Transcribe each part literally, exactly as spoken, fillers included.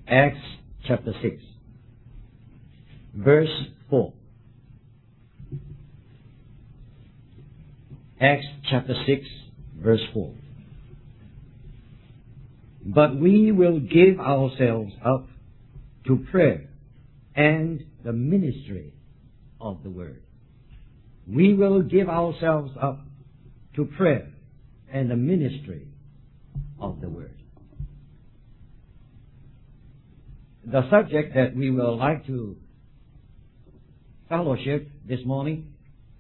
Acts chapter six, verse four. Acts chapter six, verse four. But we will give ourselves up to prayer and the ministry of the word. We will give ourselves up to prayer and the ministry of the word. The subject that we will like to fellowship this morning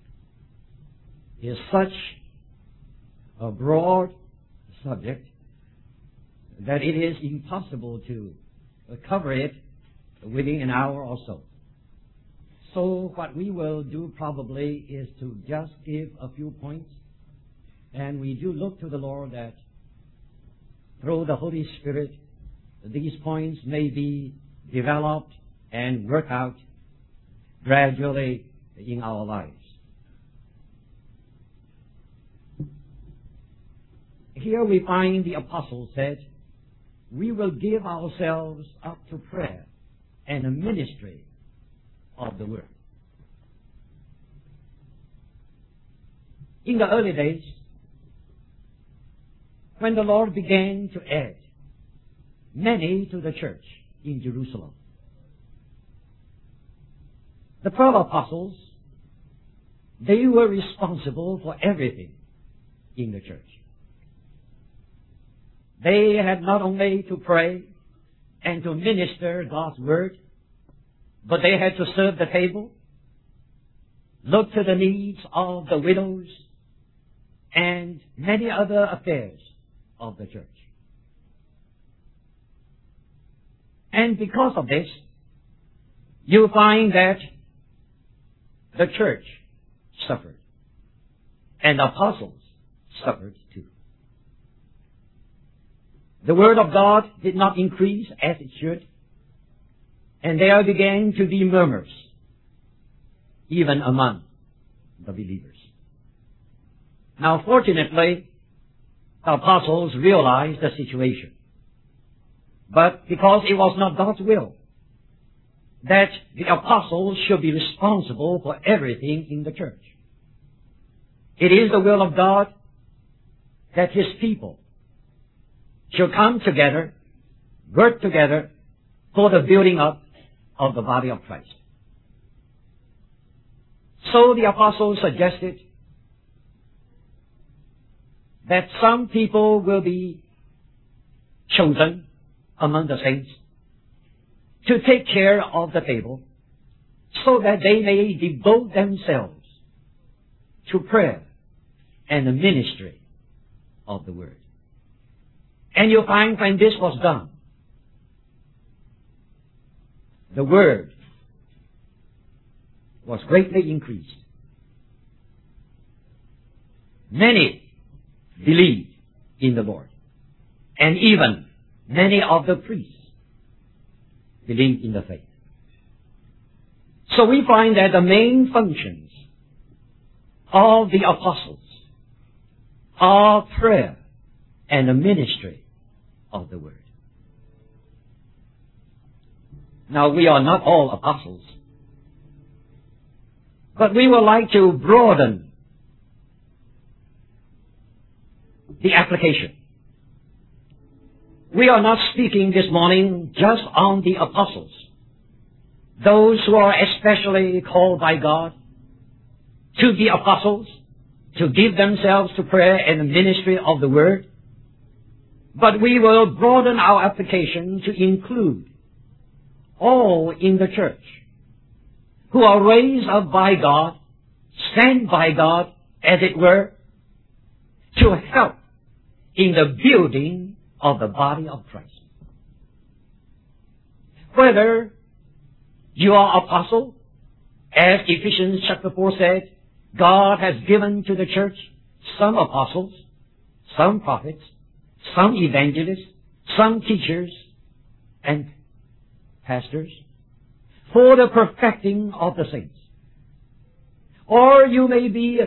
is such a broad subject that it is impossible to cover it within an hour or so. So what we will do probably is to just give a few points, and we do look to the Lord that through the Holy Spirit these points may be developed and worked out gradually in our lives. Here we find the apostle said, we will give ourselves up to prayer and a ministry of the word. In the early days, when the Lord began to add many to the church in Jerusalem, the twelve apostles, they were responsible for everything in the church. They had not only to pray and to minister God's word, but they had to serve the table, look to the needs of the widows, and many other affairs of the church. And because of this, you find that the church suffered, and the apostles suffered too. The word of God did not increase as it should, and there began to be murmurs, even among the believers. Now, fortunately, the apostles realized the situation. But because it was not God's will that the apostles should be responsible for everything in the church, it is the will of God that His people should come together, work together for the building up of the body of Christ. So the apostles suggested that some people will be chosen among the saints to take care of the table so that they may devote themselves to prayer and the ministry of the word. And you find when this was done, the word was greatly increased. Many believed in the Lord, and even many of the priests believed in the faith. So we find that the main functions of the apostles are prayer and the ministry of the word. Now, we are not all apostles, but we would like to broaden the application. We are not speaking this morning just on the apostles, those who are especially called by God to be apostles, to give themselves to prayer and the ministry of the word, but we will broaden our application to include all in the church who are raised up by God, sent by God, as it were, to help in the building of the body of Christ. Whether you are apostle, as Ephesians chapter four said, God has given to the church some apostles, some prophets, some evangelists, some teachers, and pastors, for the perfecting of the saints. Or you may be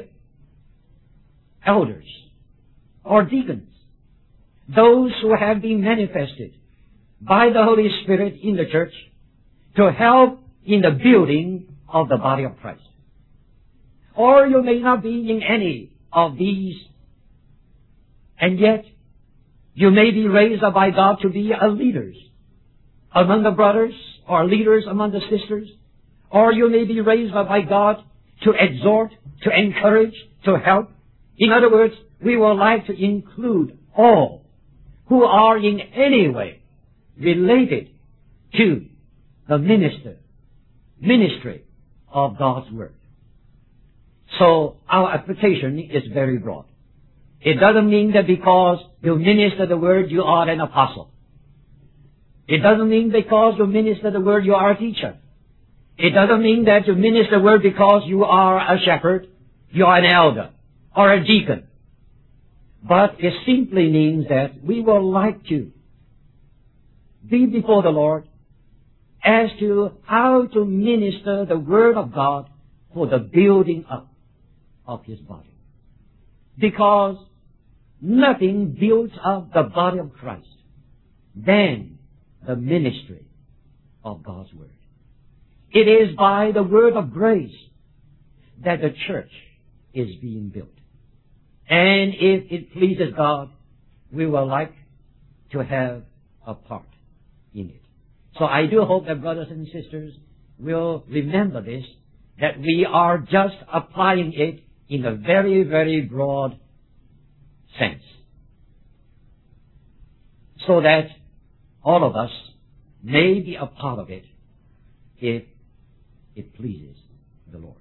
elders or deacons, those who have been manifested by the Holy Spirit in the church to help in the building of the body of Christ. Or you may not be in any of these, and yet you may be raised up by God to be a leaders among the brothers, or leaders among the sisters, or you may be raised up by God to exhort, to encourage, to help. In other words, we would like to include all who are in any way related to the minister, ministry of God's Word. So our application is very broad. It doesn't mean that because you minister the Word you are an apostle. It doesn't mean because you minister the Word you are a teacher. It doesn't mean that you minister the Word because you are a shepherd, you are an elder, or a deacon. But it simply means that we would like to be before the Lord as to how to minister the Word of God for the building up of His body. Because nothing builds up the body of Christ than the ministry of God's Word. It is by the word of grace that the church is being built. And if it pleases God, we will like to have a part in it. So I do hope that brothers and sisters will remember this, that we are just applying it in a very, very broad sense, so that all of us may be a part of it if it pleases the Lord.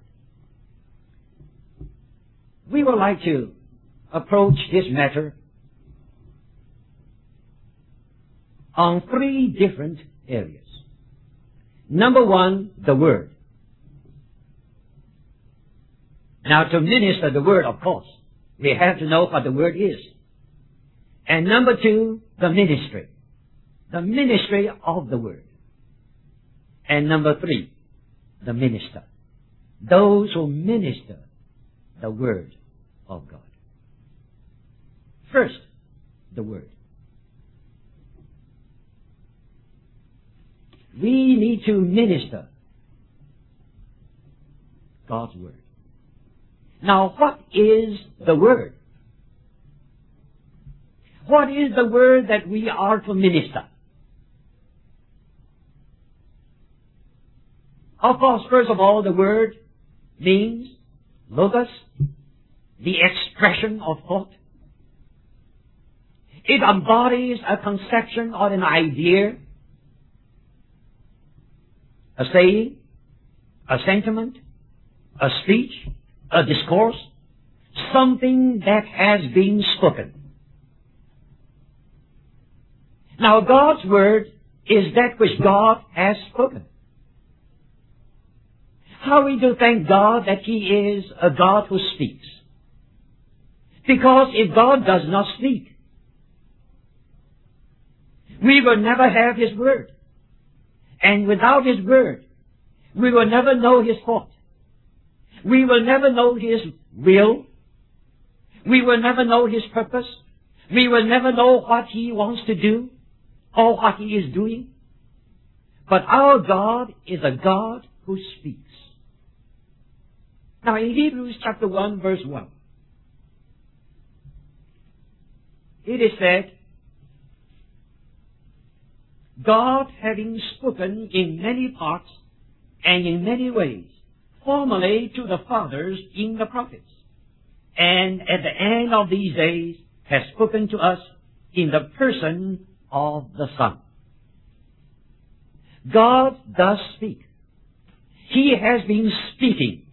We would like to approach this matter on three different areas. Number one, the Word. Now, to minister the Word, of course, we have to know what the Word is. And number two, the ministry. The ministry of the Word. And number three, the minister. Those who minister the Word of God. First, the Word. We need to minister God's Word. Now, what is the Word? What is the Word that we are to minister? Of course, first of all, the Word means logos, the expression of thought. It embodies a conception or an idea, a saying, a sentiment, a speech, a discourse, something that has been spoken. Now, God's Word is that which God has spoken. How we do thank God that He is a God who speaks. Because if God does not speak, we will never have His Word. And without His Word, we will never know His thought. We will never know His will. We will never know His purpose. We will never know what He wants to do or what He is doing. But our God is a God who speaks. Now in Hebrews chapter one verse one, it is said, God having spoken in many parts and in many ways, formerly to the fathers in the prophets, and at the end of these days has spoken to us in the person of the Son. God does speak. He has been speaking.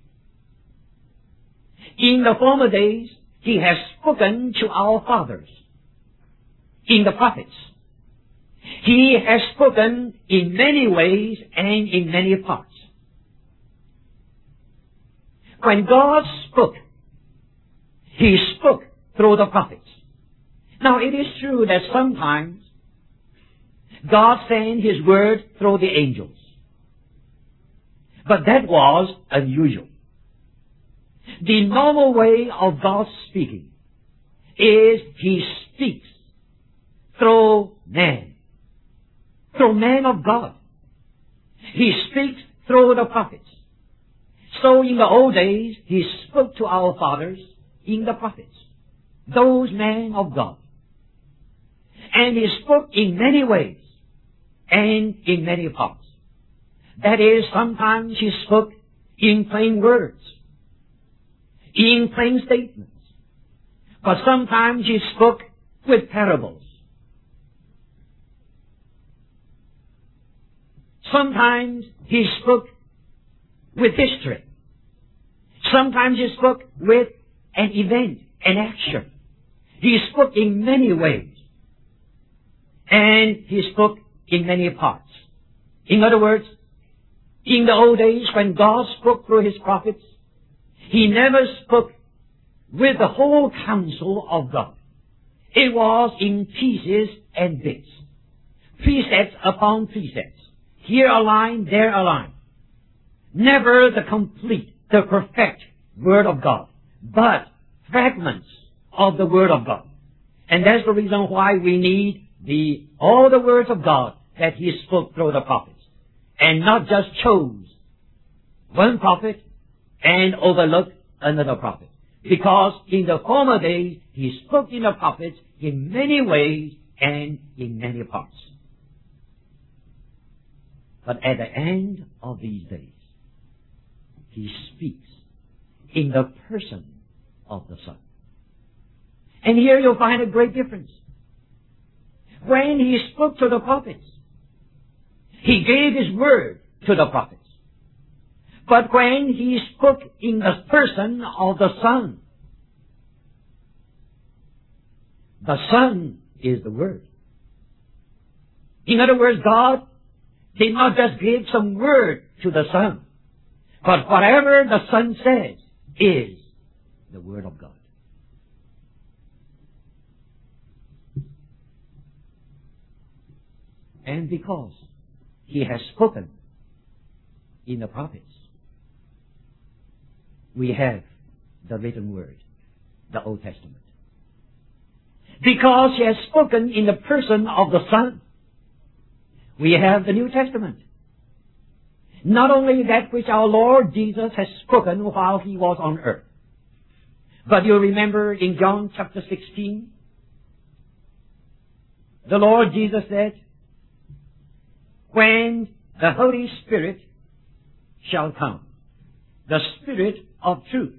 In the former days, He has spoken to our fathers in the prophets. He has spoken in many ways and in many parts. When God spoke, He spoke through the prophets. Now it is true that sometimes God sent His word through the angels. But that was unusual. The normal way of God speaking is He speaks through man. through men of God. He speaks through the prophets. So in the old days, He spoke to our fathers in the prophets, those men of God. And He spoke in many ways and in many parts. That is, sometimes He spoke in plain words, in plain statements. But sometimes He spoke with parables. Sometimes He spoke with history. Sometimes He spoke with an event, an action. He spoke in many ways. And He spoke in many parts. In other words, in the old days when God spoke through His prophets, He never spoke with the whole counsel of God. It was in pieces and bits. Precepts upon precepts. Here a line, there a line. Never the complete, the perfect Word of God, but fragments of the Word of God. And that's the reason why we need the all the words of God that He spoke through the prophets, and not just chose one prophet and overlooked another prophet. Because in the former days, He spoke in the prophets in many ways and in many parts. But at the end of these days, He speaks in the person of the Son. And here you'll find a great difference. When He spoke to the prophets, He gave His word to the prophets. But when He spoke in the person of the Son, the Son is the Word. In other words, God did not just give some word to the Son, but whatever the Son says is the Word of God. And because He has spoken in the prophets, we have the written Word, the Old Testament. Because He has spoken in the person of the Son, we have the New Testament. Not only that which our Lord Jesus has spoken while He was on earth, but you remember in John chapter sixteen, the Lord Jesus said, when the Holy Spirit shall come, the Spirit of truth,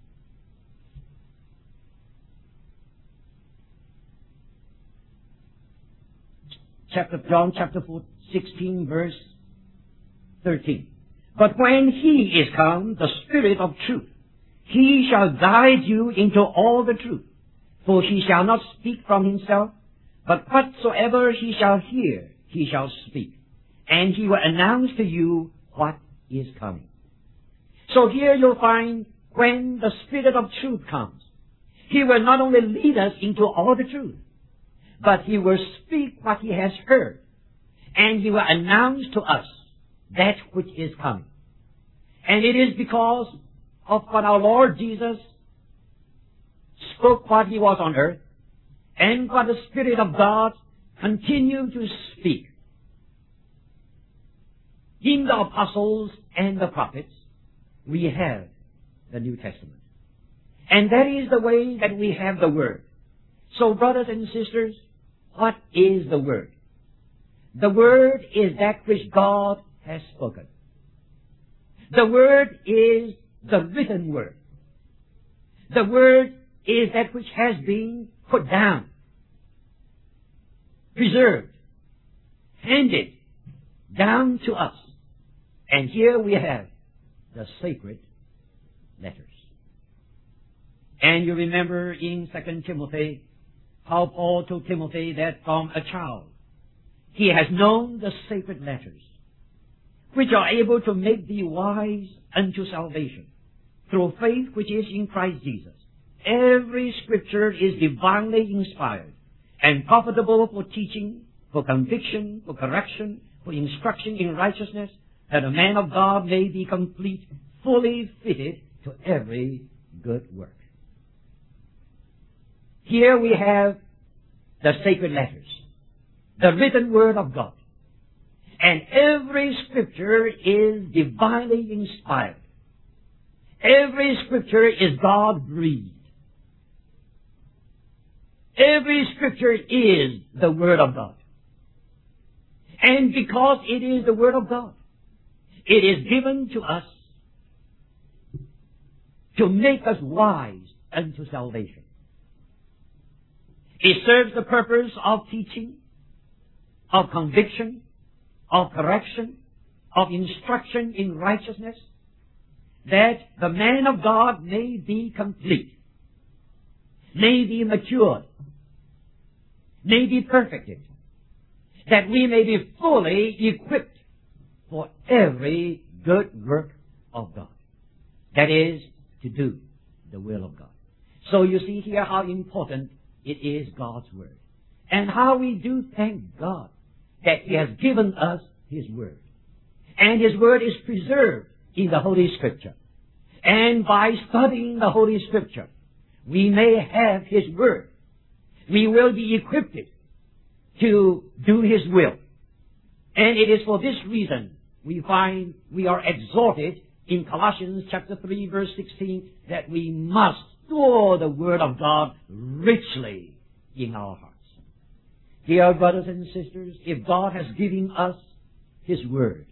chapter John chapter sixteen, verse thirteen. But when He is come, the Spirit of truth, He shall guide you into all the truth. For He shall not speak from Himself, but whatsoever He shall hear, He shall speak. And He will announce to you what is coming. So here you'll find when the Spirit of truth comes, He will not only lead us into all the truth, but He will speak what He has heard, and He will announce to us that which is coming. And it is because of what our Lord Jesus spoke while He was on earth, and what the Spirit of God continued to speak in the apostles and the prophets, we have the New Testament. And that is the way that we have the Word. So, brothers and sisters, what is the Word? The Word is that which God has spoken. The Word is the written Word. The Word is that which has been put down, preserved, handed down to us. And here we have the sacred letters. And you remember in Second Timothy how Paul told Timothy that from a child he has known the sacred letters, which are able to make thee wise unto salvation through faith which is in Christ Jesus. Every Scripture is divinely inspired and profitable for teaching, for conviction, for correction, for instruction in righteousness, that a man of God may be complete, fully fitted to every good work. Here we have the sacred letters, the written Word of God. And every Scripture is divinely inspired. Every Scripture is God-breathed. Every Scripture is the Word of God. And because it is the Word of God, it is given to us to make us wise unto salvation. It serves the purpose of teaching, of conviction, of correction, of instruction in righteousness, that the man of God may be complete, may be matured, may be perfected, that we may be fully equipped for every good work of God. That is, to do the will of God. So you see here how important it is God's Word. And how we do thank God that He has given us His Word. And His Word is preserved in the Holy Scripture. And by studying the Holy Scripture, we may have His Word. We will be equipped to do His will. And it is for this reason we find we are exhorted in Colossians chapter three verse sixteen that we must store the Word of God richly in our hearts. Dear brothers and sisters, if God has given us His Word,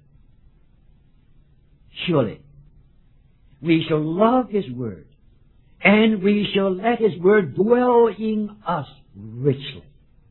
surely we shall love His Word, and we shall let His Word dwell in us richly.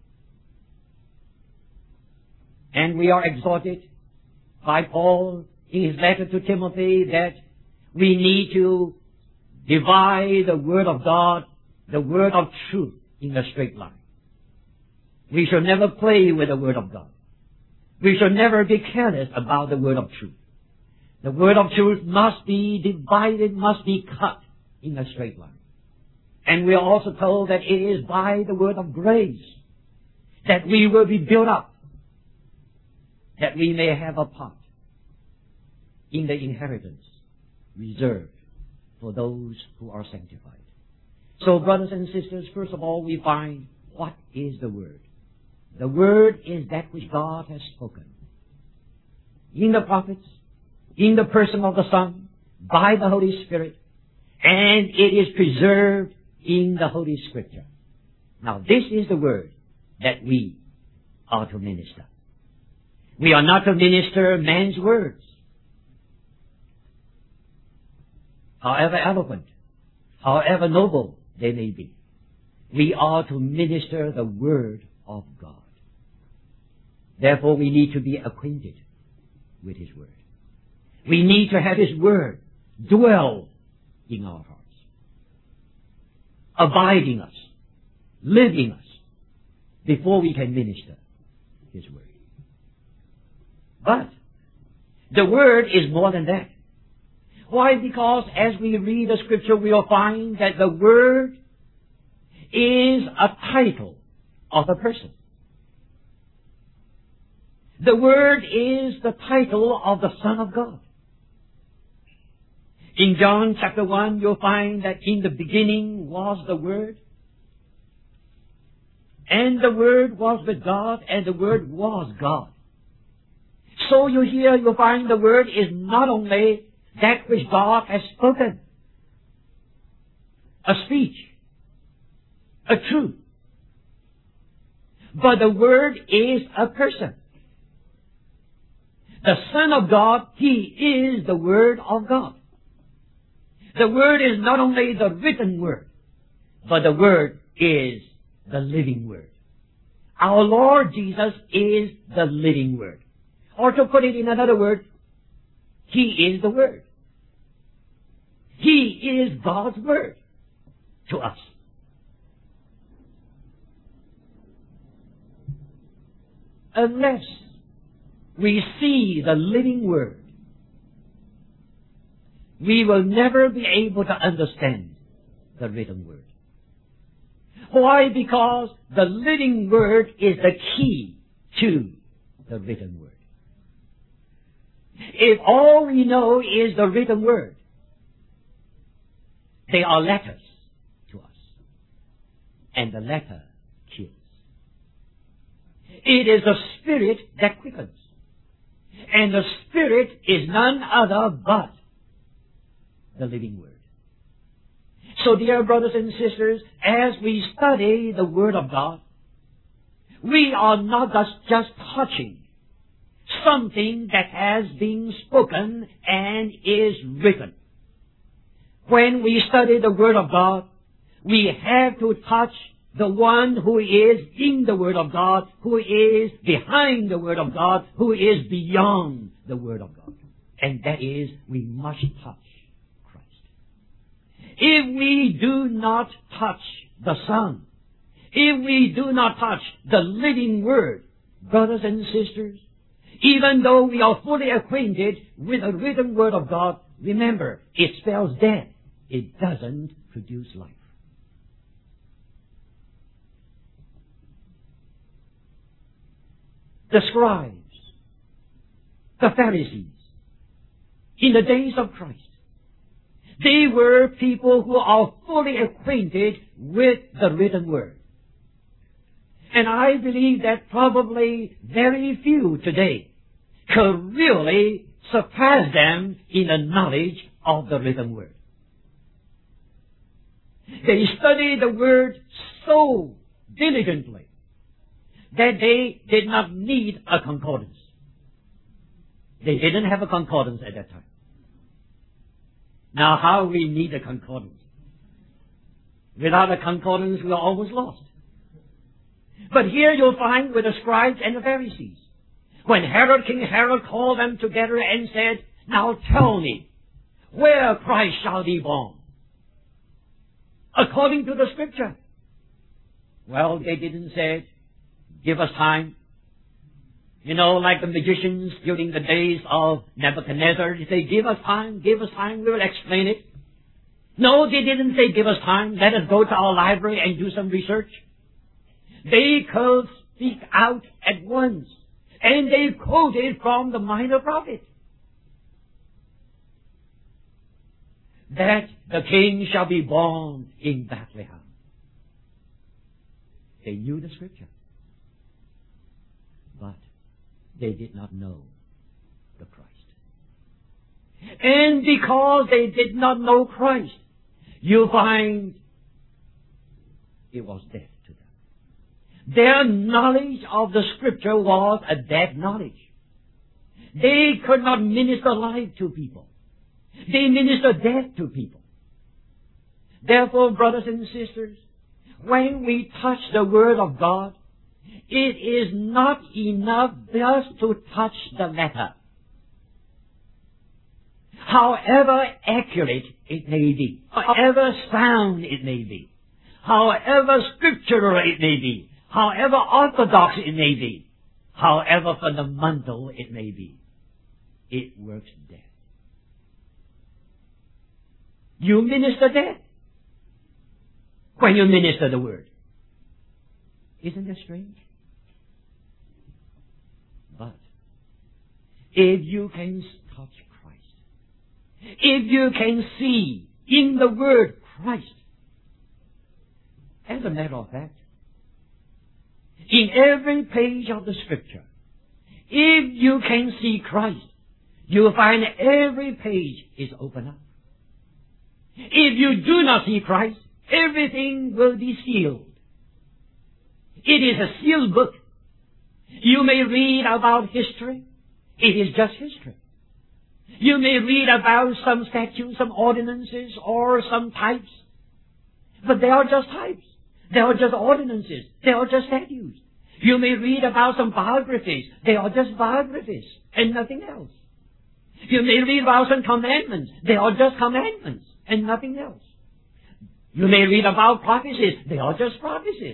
And we are exhorted by Paul in his letter to Timothy that we need to divide the Word of God, the Word of truth, in a straight line. We shall never play with the Word of God. We shall never be careless about the Word of truth. The Word of truth must be divided, must be cut in a straight line. And we are also told that it is by the Word of grace that we will be built up, that we may have a part in the inheritance reserved for those who are sanctified. So, brothers and sisters, first of all, we find what is the Word. The Word is that which God has spoken in the prophets, in the person of the Son, by the Holy Spirit, and it is preserved in the Holy Scripture. Now, this is the Word that we are to minister. We are not to minister man's words, however eloquent, however noble they may be. We are to minister the Word of God. Therefore, we need to be acquainted with His Word. We need to have His Word dwell in our hearts, abiding us, living us, before we can minister His Word. But the Word is more than that. Why? Because as we read the Scripture, we will find that the Word is a title of a person. The Word is the title of the Son of God. In John chapter one, you'll find that in the beginning was the Word, and the Word was with God, and the Word was God. So you hear, you'll find the Word is not only that which God has spoken, a speech, a truth, but the Word is a person. The Son of God, He is the Word of God. The Word is not only the written Word, but the Word is the living Word. Our Lord Jesus is the living Word. Or to put it in another word, He is the Word. He is God's Word to us. Unless we see the living Word, we will never be able to understand the written Word. Why? Because the living Word is the key to the written Word. If all we know is the written Word, they are letters to us. And the letter kills. It is the Spirit that quickens. And the Spirit is none other but the living Word. So, dear brothers and sisters, as we study the Word of God, we are not just, just touching something that has been spoken and is written. When we study the Word of God, we have to touch the one who is in the Word of God, who is behind the Word of God, who is beyond the Word of God. And that is, we must touch Christ. If we do not touch the Son, if we do not touch the living Word, brothers and sisters, even though we are fully acquainted with the written Word of God, remember, it spells death. It doesn't produce life. The scribes, the Pharisees, in the days of Christ, they were people who are fully acquainted with the written Word. And I believe that probably very few today could really surpass them in the knowledge of the written Word. They studied the Word so diligently that they did not need a concordance. They didn't have a concordance at that time. Now, how we need a concordance? Without a concordance, we are almost lost. But here you'll find with the scribes and the Pharisees, when Herod, King Herod called them together and said, "Now tell me, where Christ shall be born?" According to the Scripture. Well, they didn't say, "Give us time." You know, like the magicians during the days of Nebuchadnezzar, they say, "Give us time, give us time, we will explain it." No, they didn't say, "Give us time, let us go to our library and do some research." They could speak out at once, and they quoted from the Minor Prophet that the King shall be born in Bethlehem. They knew the Scripture, but they did not know the Christ. And because they did not know Christ, you find it was death to them. Their knowledge of the Scripture was a dead knowledge. They could not minister life to people. They ministered death to people. Therefore, brothers and sisters, when we touch the Word of God, it is not enough just to touch the letter. However accurate it may be, however sound it may be, however scriptural it may be, however orthodox it may be, however fundamental it may be, it works death. You minister death when you minister the Word. Isn't that strange? But if you can touch Christ, if you can see in the Word Christ, as a matter of fact, in every page of the Scripture, if you can see Christ, you'll find every page is open up. If you do not see Christ, everything will be sealed. It is a sealed book. You may read about history. It is just history. You may read about some statutes, some ordinances, or some types. But they are just types. They are just ordinances. They are just statutes. You may read about some biographies. They are just biographies and nothing else. You may read about some commandments. They are just commandments and nothing else. You may read about prophecies. They are just prophecies.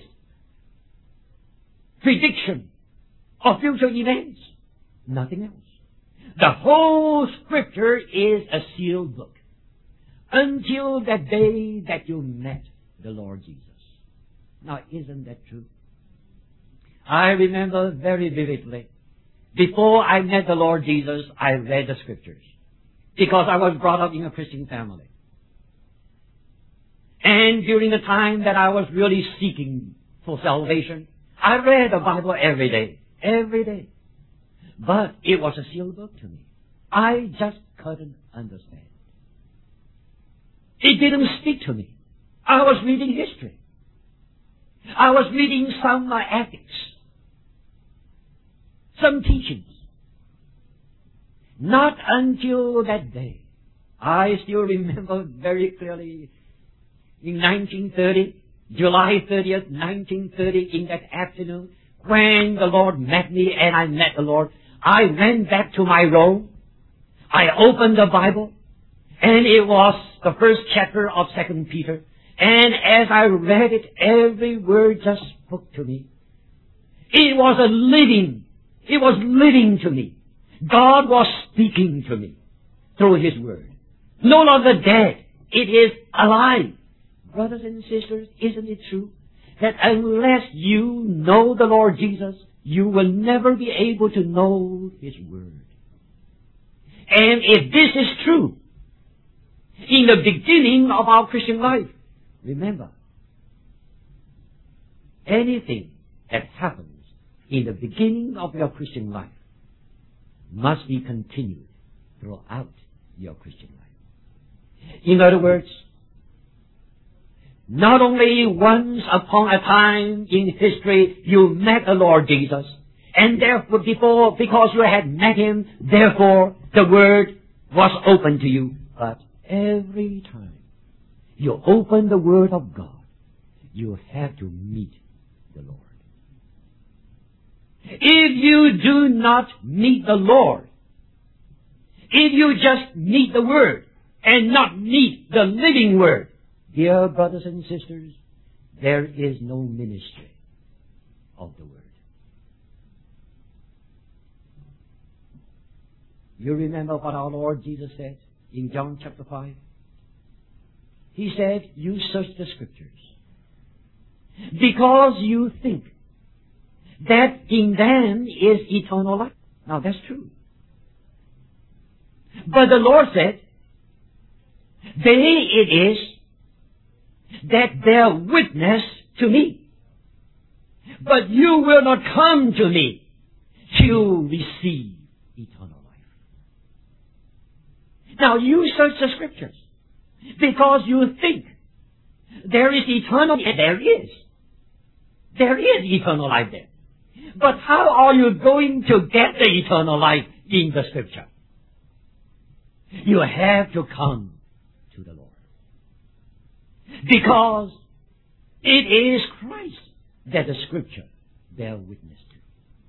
Prediction of future events. Nothing else. The whole Scripture is a sealed book until the day that you met the Lord Jesus. Now, isn't that true? I remember very vividly, before I met the Lord Jesus, I read the Scriptures because I was brought up in a Christian family. And during the time that I was really seeking for salvation, I read the Bible every day. Every day. But it was a sealed book to me. I just couldn't understand. It didn't speak to me. I was reading history. I was reading some uh, ethics, some teachings. Not until that day. I still remember very clearly in nineteen thirty, July thirtieth, nineteen thirty, in that afternoon, when the Lord met me and I met the Lord, I went back to my room. I opened the Bible, and it was the first chapter of Second Peter. And as I read it, every word just spoke to me. It was a living, it was living to me. God was speaking to me through His Word. No longer dead. It is alive. Brothers and sisters, isn't it true that unless you know the Lord Jesus, you will never be able to know His Word? And if this is true, in the beginning of our Christian life, remember, anything that happens in the beginning of your Christian life must be continued throughout your Christian life. In other words, not only once upon a time in history you met the Lord Jesus, and therefore before, because you had met Him, therefore the Word was open to you, but every time you open the Word of God, you have to meet the Lord. If you do not meet the Lord, if you just meet the Word and not meet the living Word, dear brothers and sisters, there is no ministry of the Word. You remember what our Lord Jesus said in John chapter five? He said, you search the Scriptures because you think that in them is eternal life. Now that's true. But the Lord said, they it is that bear witness to me. But you will not come to me to receive eternal life. Now you search the Scriptures because you think there is eternal life. There is. There is eternal life there. But how are you going to get the eternal life in the Scripture? You have to come to the Lord. Because it is Christ that the Scripture bear witness to.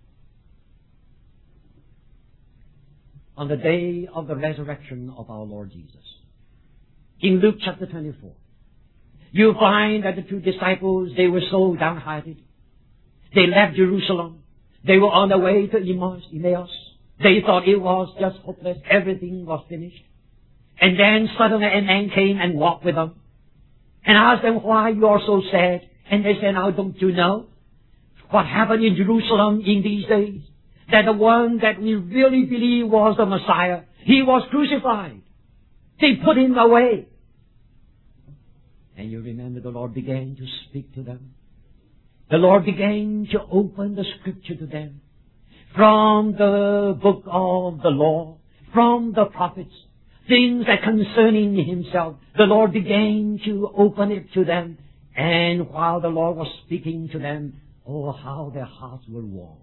On the day of the resurrection of our Lord Jesus, in Luke chapter twenty-four, you find that the two disciples, they were so downhearted. They left Jerusalem. They were on their way to Emmaus. Emmaus. They thought it was just hopeless. Everything was finished. And then suddenly a man came and walked with them and asked them, why you are so sad? And they said, now don't you know what happened in Jerusalem in these days? That the one that we really believe was the Messiah, He was crucified. They put Him away. And you remember the Lord began to speak to them. The Lord began to open the Scripture to them. From the book of the law, from the prophets, things that concerning Himself, the Lord began to open it to them. And while the Lord was speaking to them, oh, how their hearts were warmed.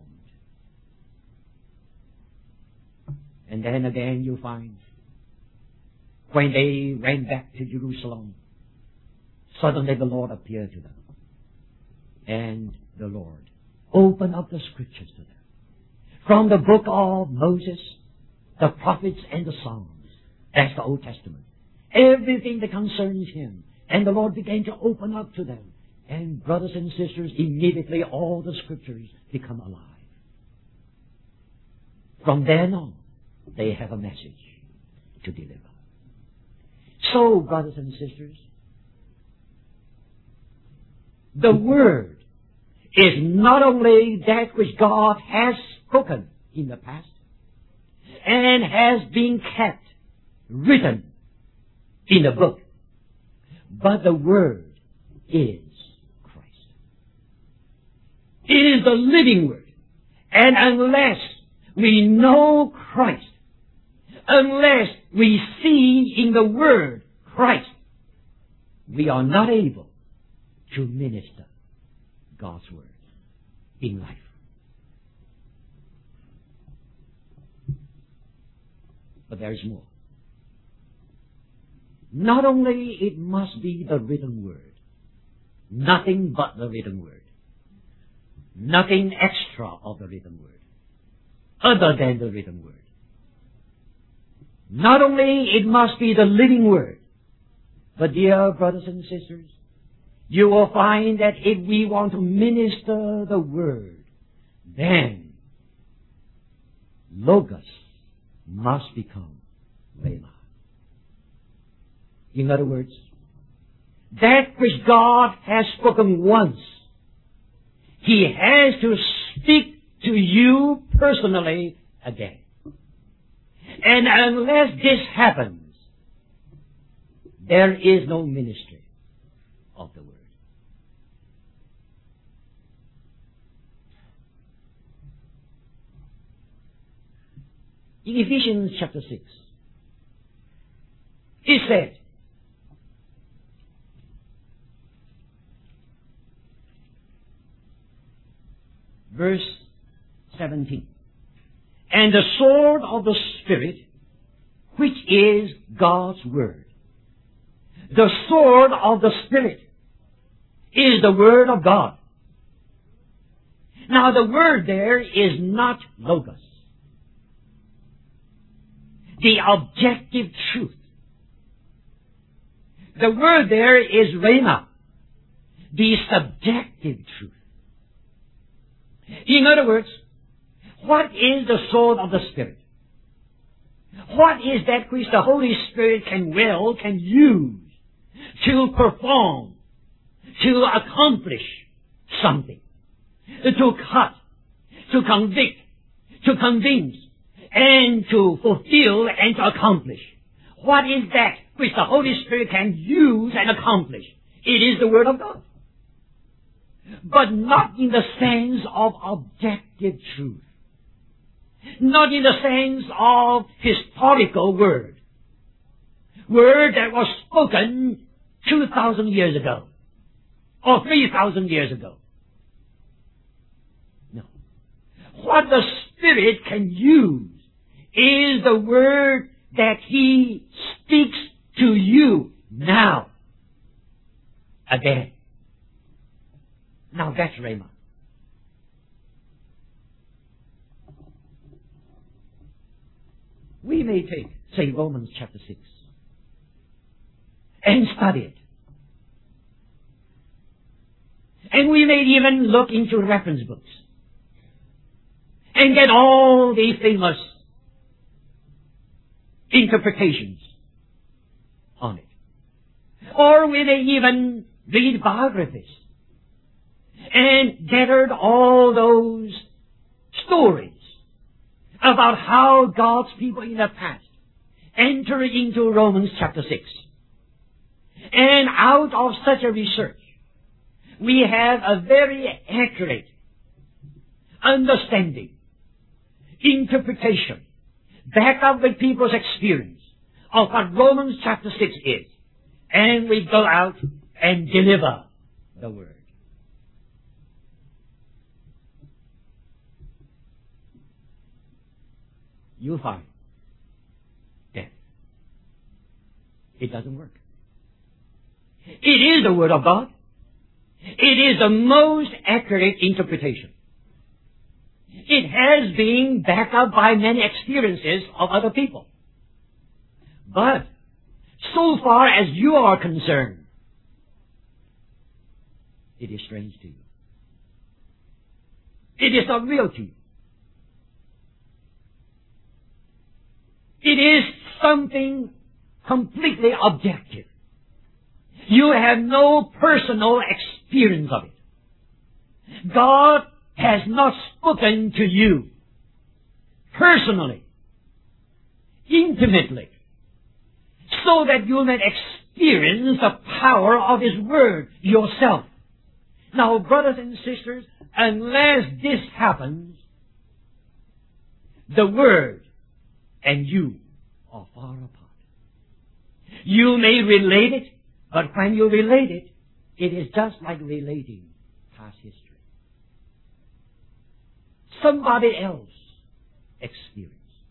And then again you find, when they went back to Jerusalem, suddenly the Lord appeared to them. And the Lord opened up the Scriptures to them. From the book of Moses, the prophets and the Psalms. That's the Old Testament. Everything that concerns Him. And the Lord began to open up to them. And brothers and sisters, immediately all the Scriptures become alive. From then on, they have a message to deliver. So, brothers and sisters, the Word is not only that which God has spoken in the past and has been kept written in the book, but the Word is Christ. It is the living Word. And unless we know Christ, unless we see in the Word Christ, we are not able to minister God's Word in life. But there is more. Not only it must be the written Word, nothing but the written Word, nothing extra of the written Word, other than the written Word. Not only it must be the living Word, but dear brothers and sisters, you will find that if we want to minister the Word, then Logos must become Rhema. In other words, that which God has spoken once, He has to speak to you personally again. And unless this happens, there is no ministry of the Word. In Ephesians chapter six, it said, verse seventeen, and the sword of the Spirit, which is God's Word. The sword of the Spirit is the Word of God. Now the word there is not Logos, the objective truth. The word there is Rhema, the subjective truth. In other words, what is the sword of the Spirit? What is that which the Holy Spirit can will, can use to perform, to accomplish something, to cut, to convict, to convince, and to fulfill and to accomplish? What is that which the Holy Spirit can use and accomplish? It is the Word of God. But not in the sense of objective truth. Not in the sense of historical word. Word that was spoken two thousand years ago. Or three thousand years ago. No. What the Spirit can use is the word that He speaks to you now. Again. Now that's Rhema. We may take, say, Romans chapter six and study it. And we may even look into reference books and get all the famous interpretations on it. Or we may even read biographies and gathered all those stories about how God's people in the past entered into Romans chapter six. And out of such a research, we have a very accurate understanding, interpretation, back up with people's experience of what Romans chapter six is. And we go out and deliver the Word. You find that it doesn't work. It is the Word of God. It is the most accurate interpretation. It has been backed up by many experiences of other people. But so far as you are concerned, it is strange to you. It is not real to you. It is something completely objective. You have no personal experience of it. God has not spoken to you personally, intimately, so that you may experience the power of His Word yourself. Now, brothers and sisters, unless this happens, the Word and you are far apart. You may relate it, but when you relate it, it is just like relating past history. Somebody else experience.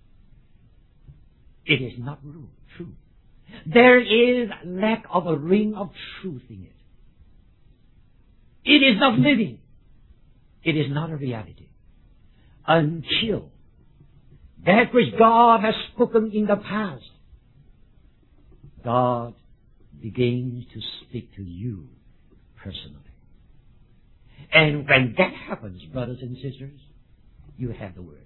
It is not true. There is lack of a ring of truth in it. It is not living. It is not a reality. Until that which God has spoken in the past, God begins to speak to you personally. And when that happens, brothers and sisters, you have the Word.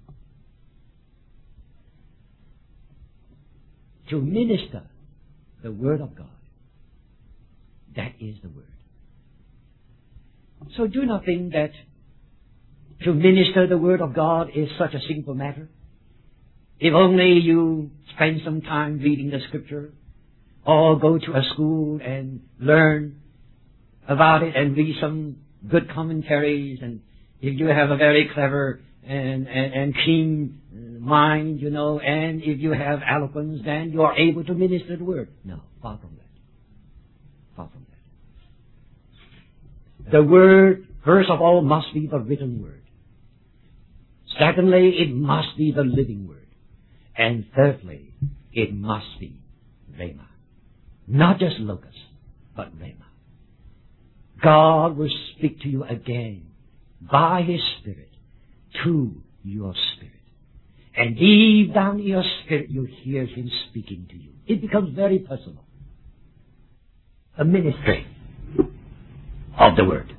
To minister the Word of God, that is the Word. So do not think that to minister the Word of God is such a simple matter. If only you spend some time reading the Scripture, or go to a school and learn about it and read some good commentaries, and if you have a very clever and, and, and keen mind, you know, and if you have eloquence, then you are able to minister the Word. No, far from that. Far from that. The Word, first of all, must be the written Word. Secondly, it must be the living Word. And thirdly, it must be Rhema. Not just logos, but Rhema. God will speak to you again by His Spirit to your spirit. And deep down in your spirit, you hear Him speaking to you. It becomes very personal. A ministry of the Word.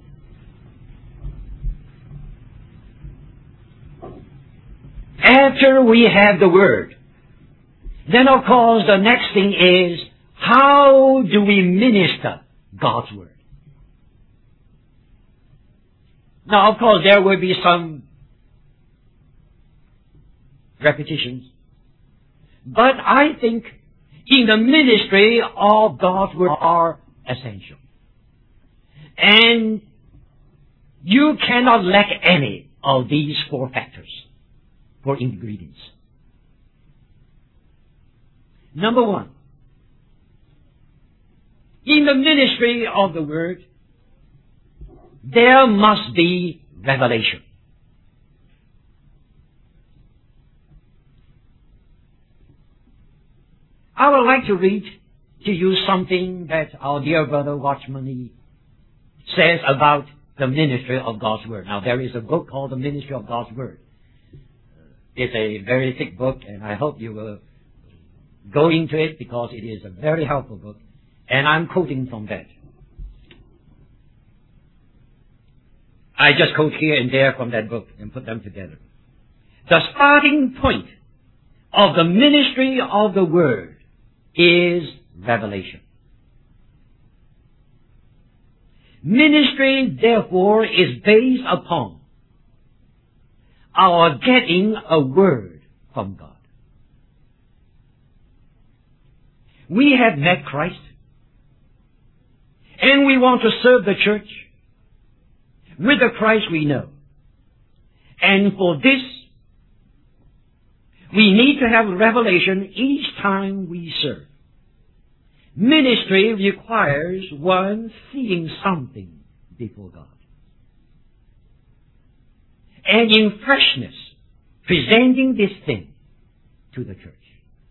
After we have the Word, then of course the next thing is, how do we minister God's Word? Now, of course, there will be some repetitions. But I think in the ministry of God's Word are essential. And you cannot lack any of these four factors, four ingredients. Number one, in the ministry of the Word, there must be revelation. I would like to read to you something that our dear brother Watchman says about the ministry of God's Word. Now, there is a book called The Ministry of God's Word. It's a very thick book, and I hope you will go into it because it is a very helpful book. And I'm quoting from that. I just quote here and there from that book and put them together. The starting point of the ministry of the Word is revelation. Ministry, therefore, is based upon our getting a word from God. We have met Christ, and we want to serve the church with the Christ we know. And for this, we need to have revelation each time we serve. Ministry requires one seeing something before God. And in freshness, presenting this thing to the church.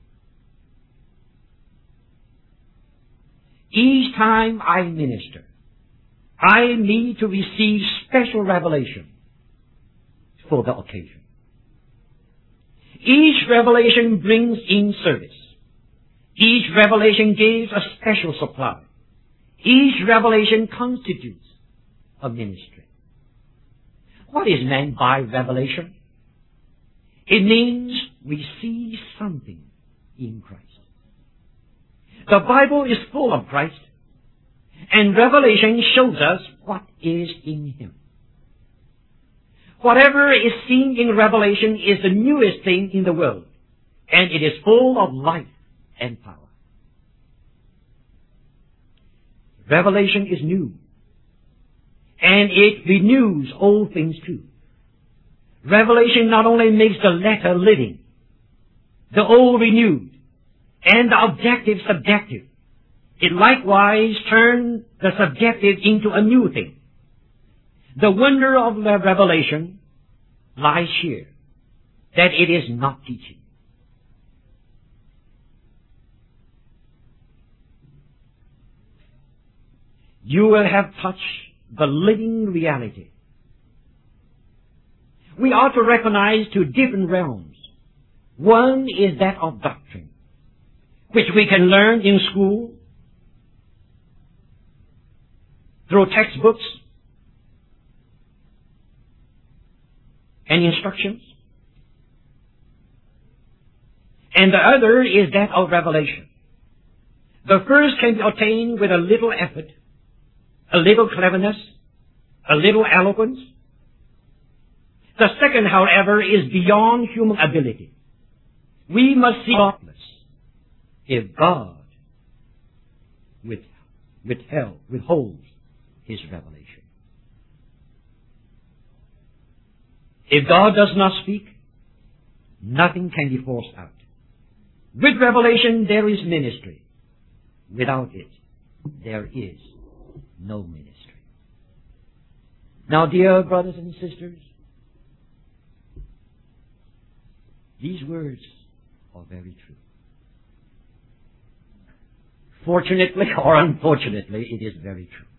Each time I minister, I need to receive special revelation for the occasion. Each revelation brings in service. Each revelation gives a special supply. Each revelation constitutes a ministry. What is meant by revelation? It means we see something in Christ. The Bible is full of Christ, and revelation shows us what is in Him. Whatever is seen in Revelation is the newest thing in the world, and it is full of life and power. Revelation is new, and it renews old things too. Revelation not only makes the letter living, the old renewed, and the objective subjective, it likewise turns the subjective into a new thing. The wonder of the revelation lies here, that it is not teaching. You will have touched the living reality. We ought to recognize two different realms. One is that of doctrine, which we can learn in school, through textbooks and instructions. And the other is that of revelation. The first can be attained with a little effort, a little cleverness, a little eloquence. The second, however, is beyond human ability. We must see godless if God with, withheld, withholds His revelation. If God does not speak, nothing can be forced out. With revelation there is ministry. Without it, there is no ministry. Now, dear brothers and sisters, these words are very true. Fortunately or unfortunately, it is very true.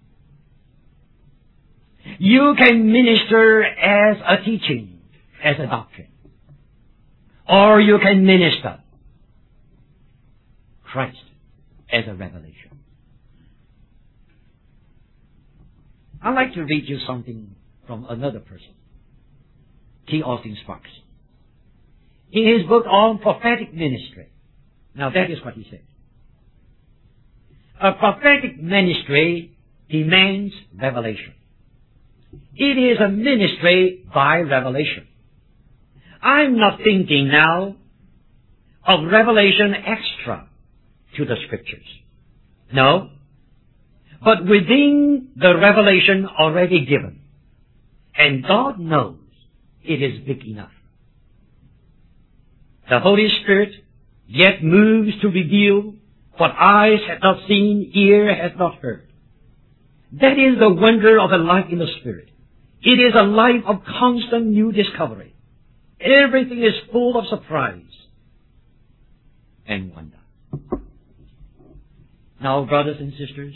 You can minister as a teaching, as a doctrine. Or you can minister Christ as a revelation. I'd like to read you something from another person, T. Austin Sparks. In his book on prophetic ministry, now that is what he said. A prophetic ministry demands revelation. It is a ministry by revelation. I'm not thinking now of revelation extra to the Scriptures. No. But within the revelation already given. And God knows it is big enough. The Holy Spirit yet moves to reveal what eyes have not seen, ear has not heard. That is the wonder of a life in the Spirit. It is a life of constant new discovery. Everything is full of surprise and wonder. Now, brothers and sisters,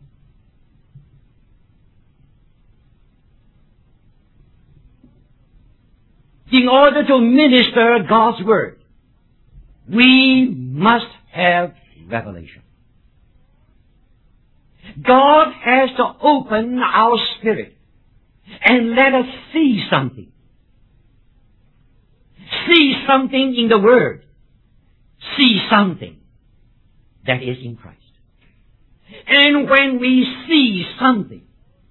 in order to minister God's Word, we must have revelation. God has to open our spirit and let us see something. See something in the Word. See something that is in Christ. And when we see something,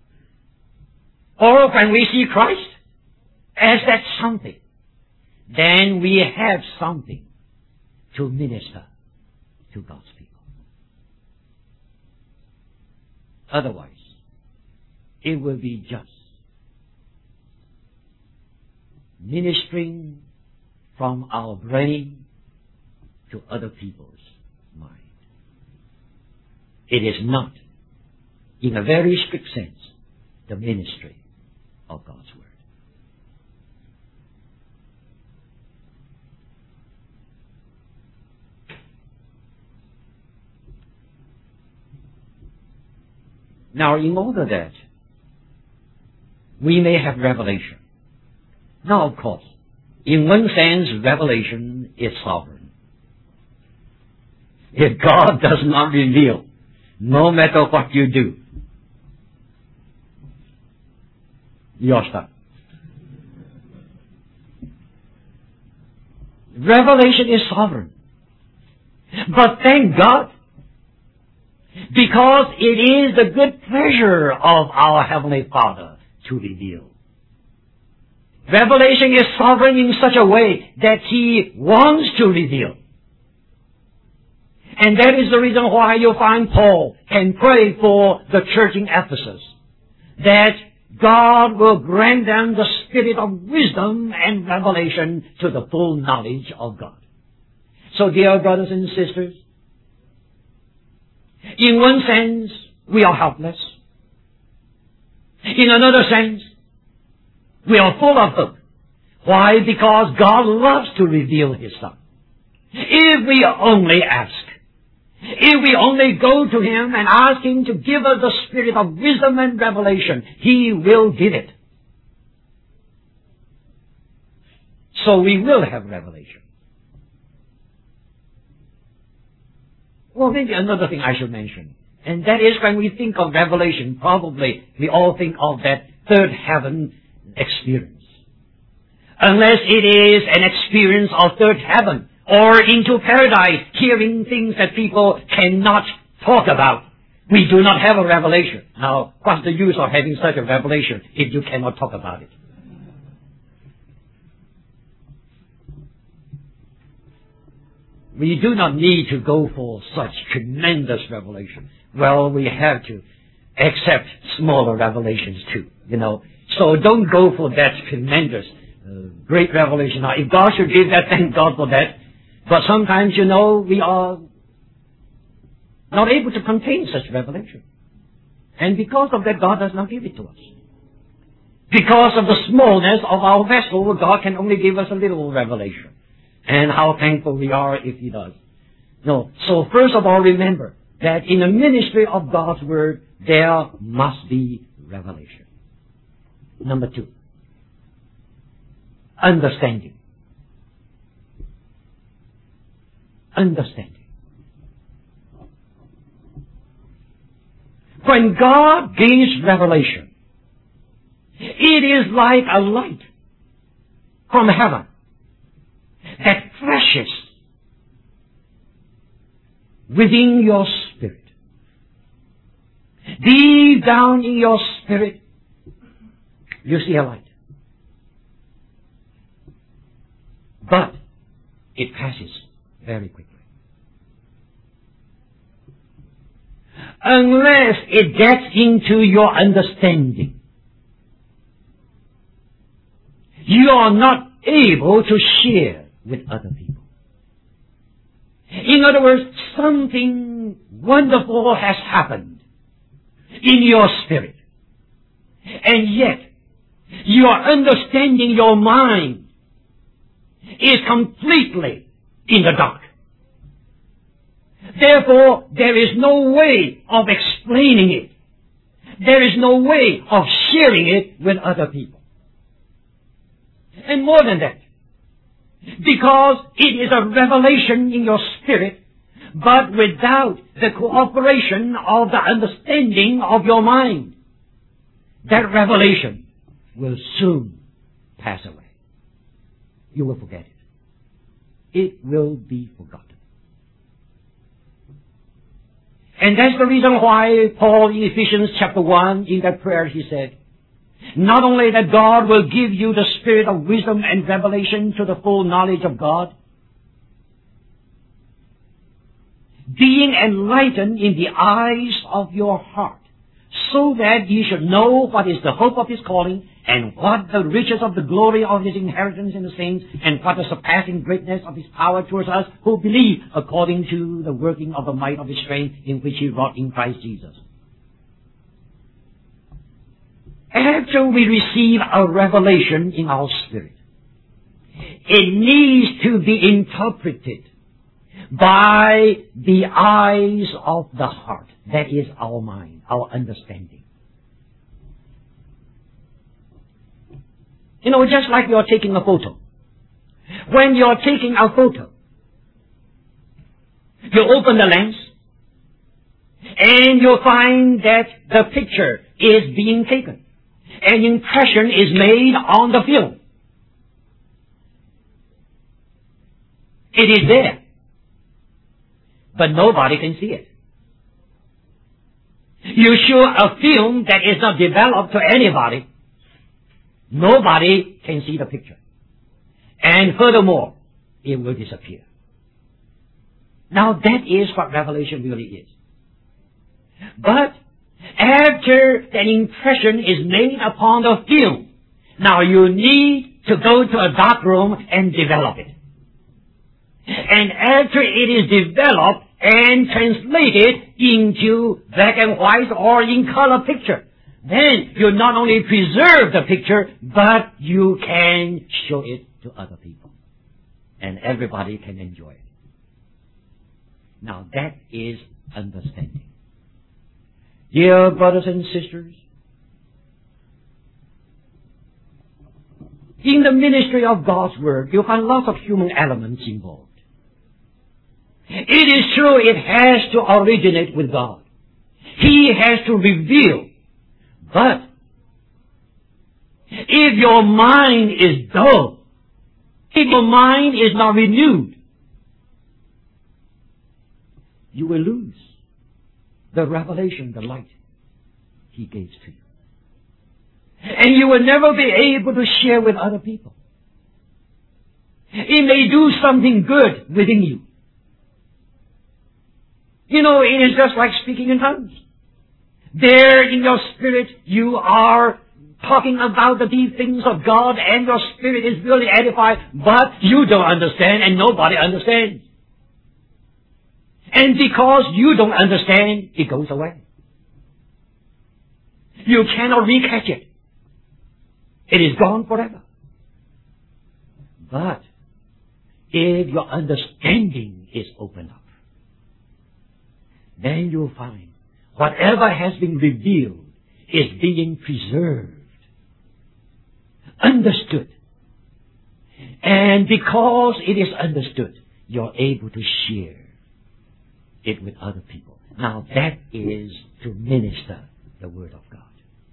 or when we see Christ as that something, then we have something to minister to God's people. Otherwise, it will be just ministering from our brain to other people's mind. It is not, in a very strict sense, the ministry of God's Word. Now, in order that we may have revelation. Now, of course, in one sense, revelation is sovereign. If God does not reveal, no matter what you do, you're stuck. Revelation is sovereign. But thank God, because it is the good pleasure of our Heavenly Father to reveal. Revelation is sovereign in such a way that He wants to reveal. And that is the reason why you find Paul can pray for the church in Ephesus, that God will grant them the spirit of wisdom and revelation to the full knowledge of God. So, dear brothers and sisters, in one sense, we are helpless. In another sense, we are full of hope. Why? Because God loves to reveal His Son. If we only ask, if we only go to Him and ask Him to give us the spirit of wisdom and revelation, He will give it. So we will have revelation. Well, maybe another thing I should mention, and that is when we think of revelation, probably we all think of that third heaven experience. Unless it is an experience of third heaven, or into paradise, hearing things that people cannot talk about, we do not have a revelation. Now, what's the use of having such a revelation if you cannot talk about it? We do not need to go for such tremendous revelation. Well, we have to accept smaller revelations too, you know. So don't go for that tremendous, uh, great revelation. Now, if God should give that, thank God for that. But sometimes, you know, we are not able to contain such revelation. And because of that, God does not give it to us. Because of the smallness of our vessel, God can only give us a little revelation. And how thankful we are if He does. No. So first of all, remember that in the ministry of God's Word, there must be revelation. Number two, understanding. Understanding. When God gives revelation, it is like a light from heaven that flashes within your spirit. Deep down in your spirit, you see a light. But it passes very quickly. Unless it gets into your understanding, you are not able to share with other people. In other words, something wonderful has happened in your spirit. And yet, your understanding, your mind, is completely in the dark. Therefore, there is no way of explaining it. There is no way of sharing it with other people. And more than that, because it is a revelation in your spirit, but without the cooperation of the understanding of your mind, that revelation will soon pass away. You will forget it. It will be forgotten. And that's the reason why Paul in Ephesians chapter one, in that prayer, he said, not only that God will give you the spirit of wisdom and revelation to the full knowledge of God, being enlightened in the eyes of your heart, so that ye should know what is the hope of His calling, and what the riches of the glory of His inheritance in the saints, and what the surpassing greatness of His power towards us who believe, according to the working of the might of His strength, in which He wrought in Christ Jesus. After we receive a revelation in our spirit, it needs to be interpreted by the eyes of the heart. That is our mind, our understanding. You know, just like you're taking a photo. When you're taking a photo, you open the lens, and you'll find that the picture is being taken. An impression is made on the film. It is there. But nobody can see it. You show a film that is not developed to anybody, nobody can see the picture. And furthermore, it will disappear. Now that is what revelation really is. But After that impression is made upon the film, now you need to go to a dark room and develop it. And after it is developed and translated into black and white or in color picture, then you not only preserve the picture, but you can show it to other people. And everybody can enjoy it. Now that is understanding. Dear brothers and sisters, in the ministry of God's Word, you find lots of human elements involved. It is true it has to originate with God. He has to reveal. But if your mind is dull, if your mind is not renewed, you will lose the revelation, the light He gave to you. And you will never be able to share with other people. It may do something good within you. You know, it is just like speaking in tongues. There in your spirit, you are talking about the deep things of God, and your spirit is really edified, but you don't understand, and nobody understands. And because you don't understand, it goes away. You cannot recatch it. It is gone forever. But if your understanding is opened up, then you'll find whatever has been revealed is being preserved, understood. And because it is understood, you're able to share it with other people. Now that is to minister the Word of God.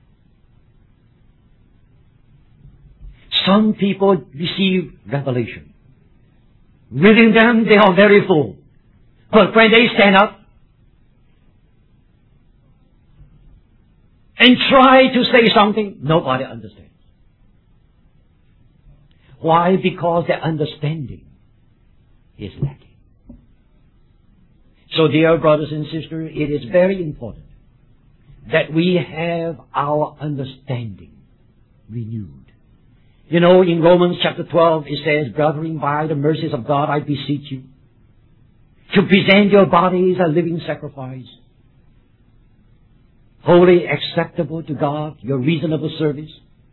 Some people receive revelation. Within them, they are very full. But when they stand up and try to say something, nobody understands. Why? Because their understanding is lacking. So, dear brothers and sisters, it is very important that we have our understanding renewed. You know, in Romans chapter twelve, it says, "Brethren, by the mercies of God, I beseech you, to present your bodies a living sacrifice, holy, acceptable to God, your reasonable service.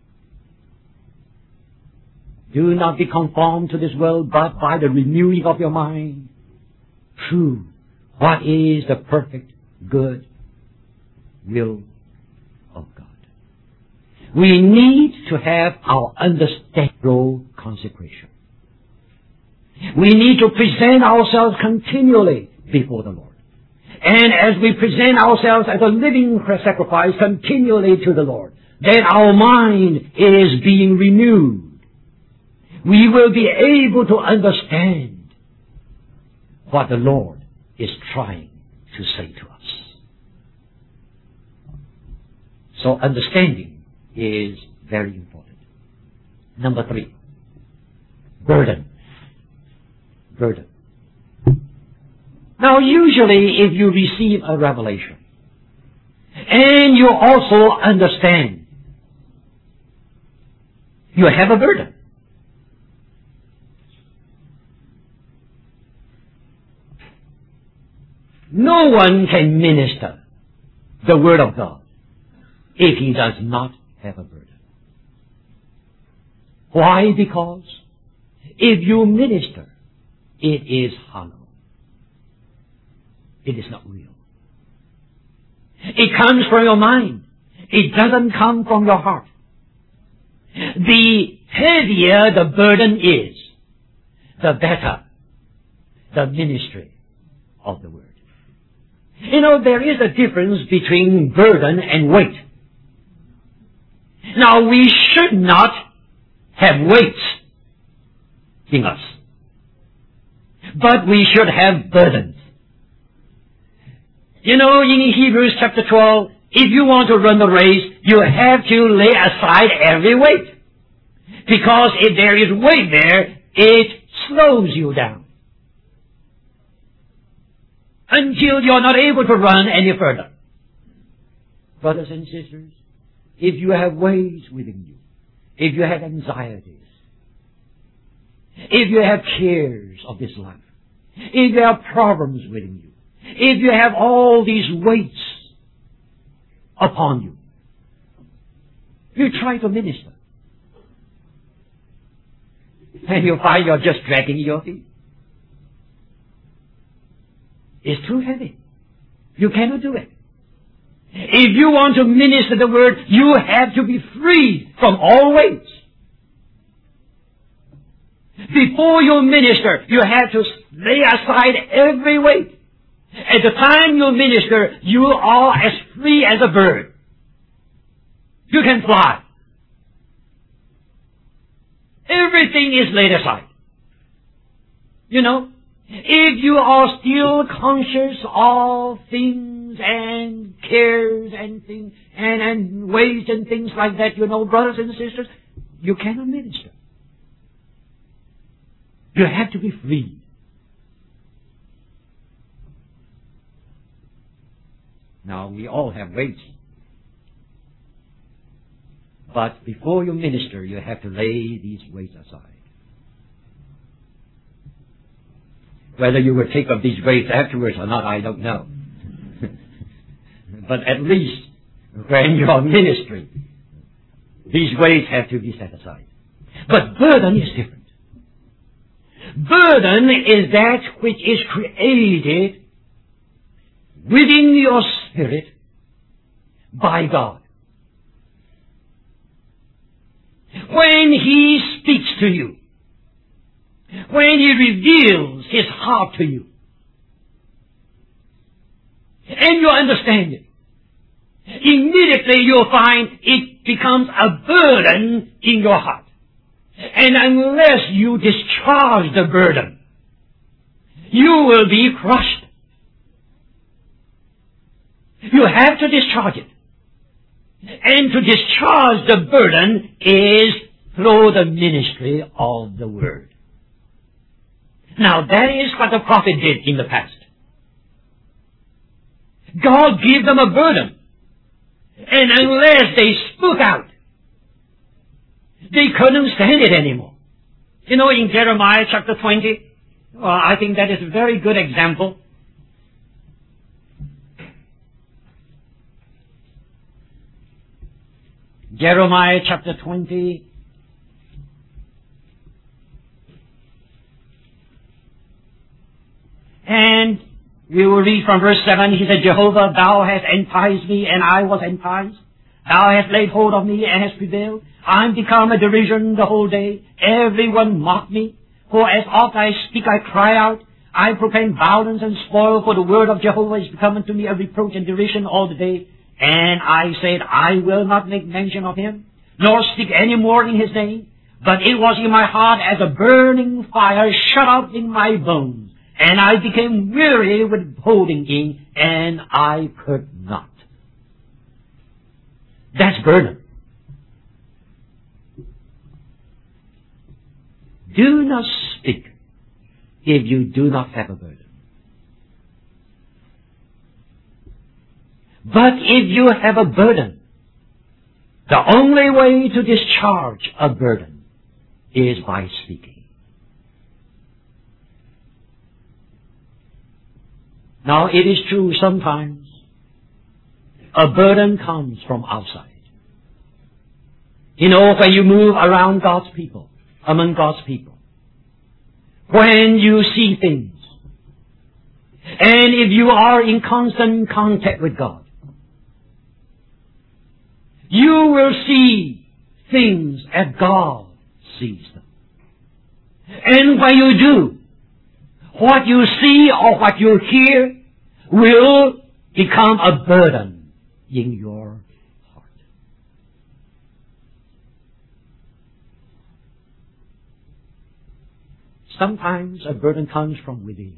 Do not be conformed to this world, but by the renewing of your mind, prove what is the perfect, good will of God." We need to have our understanding consecration. We need to present ourselves continually before the Lord. And as we present ourselves as a living sacrifice continually to the Lord, then our mind is being renewed. We will be able to understand what the Lord is trying to say to us. So understanding is very important. Number three, burden. Burden. Now usually if you receive a revelation and you also understand, you have a burden. No one can minister the Word of God if he does not have a burden. Why? Because if you minister, it is hollow. It is not real. It comes from your mind. It doesn't come from your heart. The heavier the burden is, the better the ministry of the Word. You know, there is a difference between burden and weight. Now, we should not have weights in us, but we should have burdens. You know, in Hebrews chapter twelve, if you want to run the race, you have to lay aside every weight. Because if there is weight there, it slows you down until you're not able to run any further. Brothers and sisters, if you have weights within you, if you have anxieties, if you have cares of this life, if you have problems within you, if you have all these weights upon you, you try to minister. And you find you're just dragging your feet. It's too heavy. You cannot do it. If you want to minister the word, you have to be free from all weights. Before you minister, you have to lay aside every weight. At the time you minister, you are as free as a bird. You can fly. Everything is laid aside. You know, if you are still conscious of things and cares and things and, and ways and things like that, you know, brothers and sisters, you cannot minister. You have to be freed. Now, we all have weights. But before you minister, you have to lay these weights aside. Whether you will take up these weights afterwards or not, I don't know. But at least when you are ministering, these weights have to be set aside. But burden is different. Burden is that which is created within your spirit by God. When He speaks to you, when He reveals His heart to you, and you understand it, immediately you'll find it becomes a burden in your heart. And unless you discharge the burden, you will be crushed. You have to discharge it. And to discharge the burden is through the ministry of the Word. Now that is what the prophet did in the past. God gave them a burden. And unless they spoke out, they couldn't stand it anymore. You know, in Jeremiah chapter twenty, well, I think that is a very good example. Jeremiah chapter twenty. And we will read from verse seven. He said, Jehovah, thou hast enticed me, and I was enticed. Thou hast laid hold of me, and hast prevailed. I am become a derision the whole day. Everyone mocked me. For as oft I speak, I cry out. I proclaim violence and spoil, for the word of Jehovah is become unto me a reproach and derision all the day. And I said, I will not make mention of him, nor speak any more in his name. But it was in my heart as a burning fire shut up in my bones. And I became weary with holding in, and I could not. That's burden. Do not speak if you do not have a burden. But if you have a burden, the only way to discharge a burden is by speaking. Now, it is true sometimes a burden comes from outside. You know, when you move around God's people, among God's people, when you see things, and if you are in constant contact with God, you will see things as God sees them. And when you do, what you see or what you hear will become a burden in your heart. Sometimes a burden comes from within.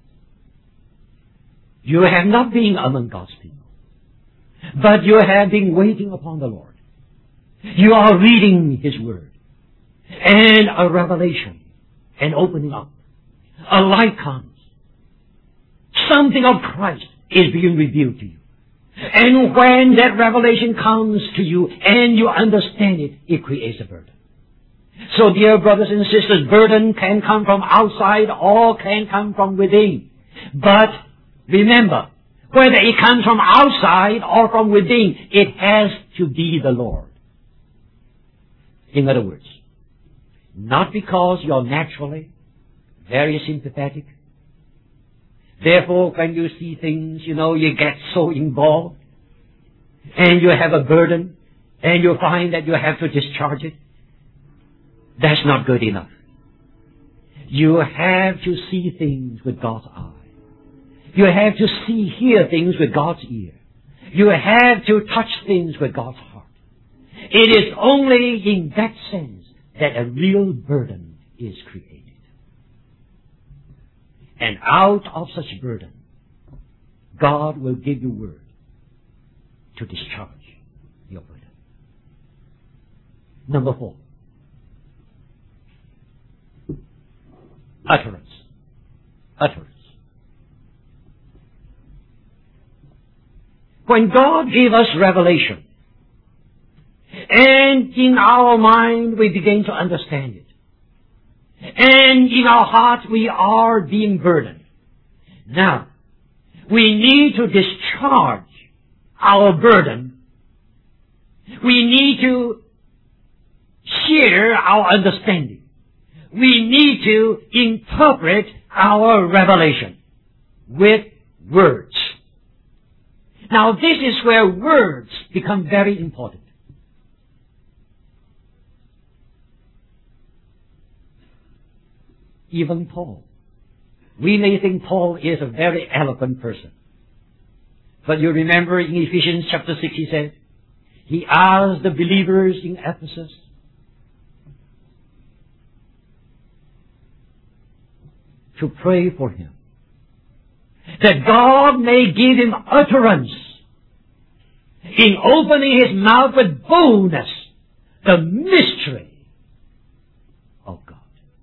You have not been among God's people, but you have been waiting upon the Lord. You are reading His Word, and a revelation, an opening up. A light comes. Something of Christ is being revealed to you. And when that revelation comes to you and you understand it, it creates a burden. So dear brothers and sisters, burden can come from outside or can come from within. But remember, whether it comes from outside or from within, it has to be the Lord. In other words, not because you're naturally very sympathetic. Therefore, when you see things, you know, you get so involved and you have a burden and you find that you have to discharge it. That's not good enough. You have to see things with God's eye. You have to see, hear things with God's ear. You have to touch things with God's heart. It is only in that sense that a real burden is created. And out of such burden, God will give you word to discharge your burden. Number four. Utterance. Utterance. When God gave us revelation, and in our mind we begin to understand it, and in our heart we are being burdened. Now, we need to discharge our burden. We need to share our understanding. We need to interpret our revelation with words. Now, this is where words become very important. Even Paul. We may think Paul is a very eloquent person. But you remember in Ephesians chapter six he said, he asked the believers in Ephesus to pray for him, that God may give him utterance in opening his mouth with boldness, the mystery of God.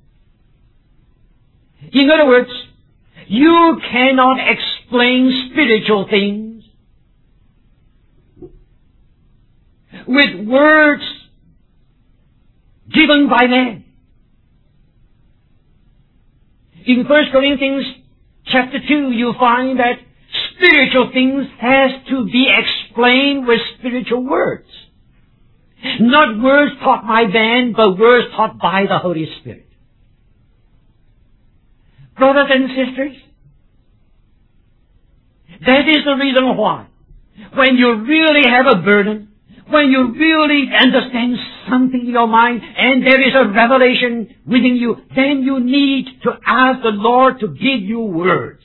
In other words, you cannot explain spiritual things with words given by man. In First Corinthians chapter two, you find that spiritual things has to be explained with spiritual words. Not words taught by man, but words taught by the Holy Spirit. Brothers and sisters, that is the reason why, when you really have a burden, when you really understand something in your mind, and there is a revelation within you, then you need to ask the Lord to give you words.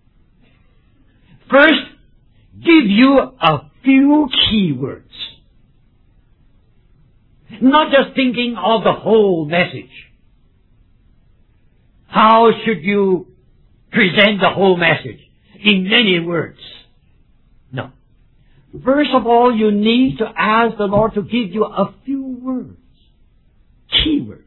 First, give you a few key words. Not just thinking of the whole message. How should you present the whole message? In many words. No. First of all, you need to ask the Lord to give you a few words. Key words.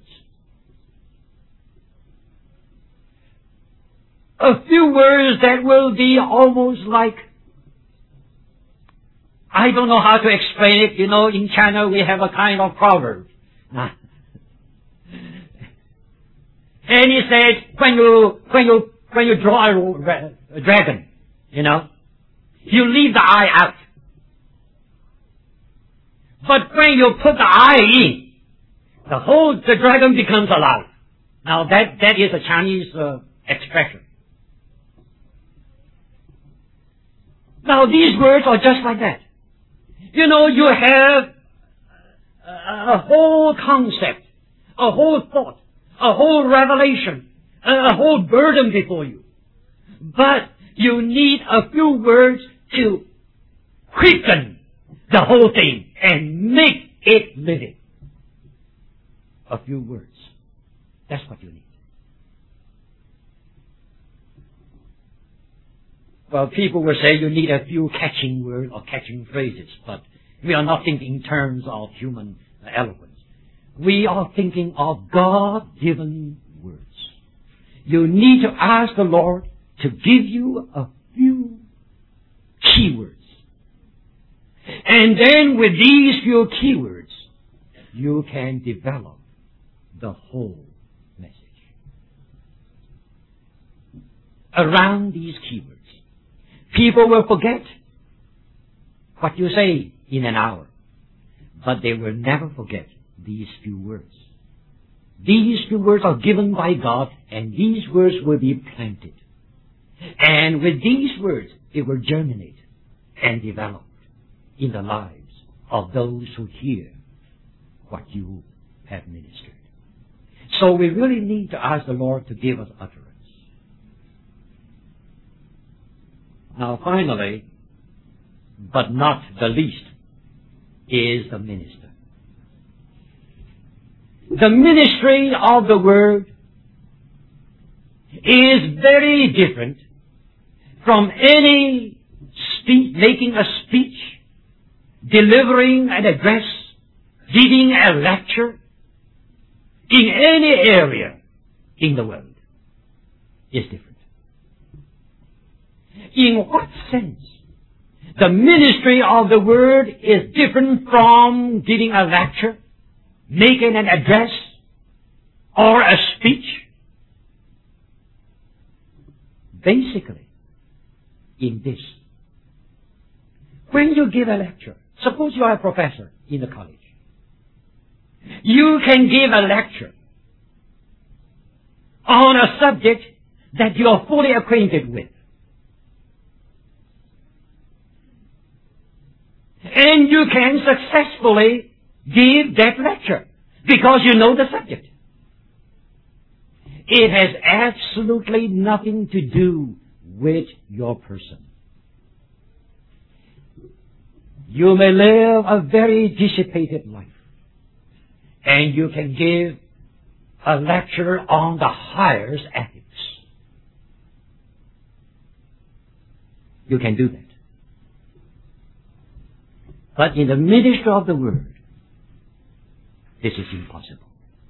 A few words that will be almost like, I don't know how to explain it. You know, in China we have a kind of proverb. And he said, when you, when you, when you draw a, a dragon, you know, you leave the eye out. But when you put the eye in, the whole, the dragon becomes alive. Now that, that is a Chinese uh, expression. Now these words are just like that. You know, you have a, a whole concept, a whole thought, a whole revelation, a whole burden before you. But you need a few words to quicken the whole thing and make it living. A few words. That's what you need. Well, people will say you need a few catching words or catching phrases, but we are not thinking in terms of human eloquence. We are thinking of God-given words. You need to ask the Lord to give you a few key words And then with these few keywords, you can develop the whole message. Around these keywords, people will forget what you say in an hour, but they will never forget these few words. These few words are given by God, and these words will be planted. And with these words, it will germinate and develop in the lives of those who hear what you have ministered. So we really need to ask the Lord to give us utterance. Now finally, but not the least, is the minister. The ministry of the Word is very different from any speech, making a speech, delivering an address, giving a lecture in any area in the world. Is different. In what sense? The ministry of the Word is different from giving a lecture, making an address, or a speech. Basically, in this, when you give a lecture, suppose you are a professor in the college, you can give a lecture on a subject that you are fully acquainted with. And you can successfully give that lecture because you know the subject. It has absolutely nothing to do with your person. You may live a very dissipated life, and you can give a lecture on the highest ethics. You can do that. But in the ministry of the Word, this is impossible.